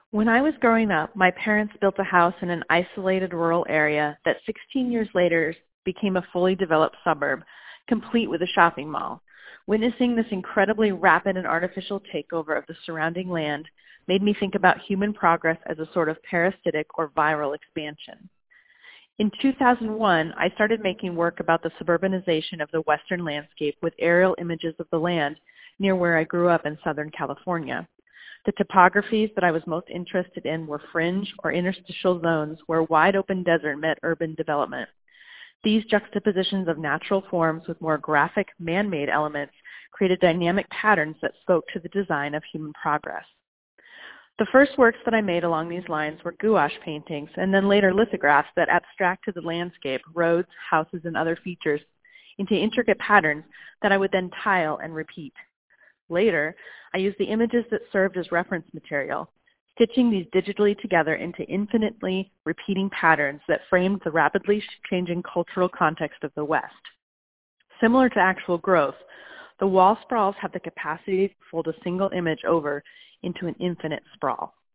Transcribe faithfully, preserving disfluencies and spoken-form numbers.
When I was growing up, my parents built a house in an isolated rural area that sixteen years later became a fully developed suburb, complete with a shopping mall. Witnessing this incredibly rapid and artificial takeover of the surrounding land made me think about human progress as a sort of parasitic or viral expansion. In two thousand one, I started making work about the suburbanization of the Western landscape with aerial images of the land near where I grew up in Southern California. The topographies that I was most interested in were fringe or interstitial zones where wide open desert met urban development. These juxtapositions of natural forms with more graphic man-made elements created dynamic patterns that spoke to the design of human progress. The first works that I made along these lines were gouache paintings and then later lithographs that abstracted the landscape, roads, houses, and other features into intricate patterns that I would then tile and repeat. Later, I used the images that served as reference material, stitching these digitally together into infinitely repeating patterns that framed the rapidly changing cultural context of the West. Similar to actual growth, the wall sprawls have the capacity to fold a single image over into an infinite sprawl.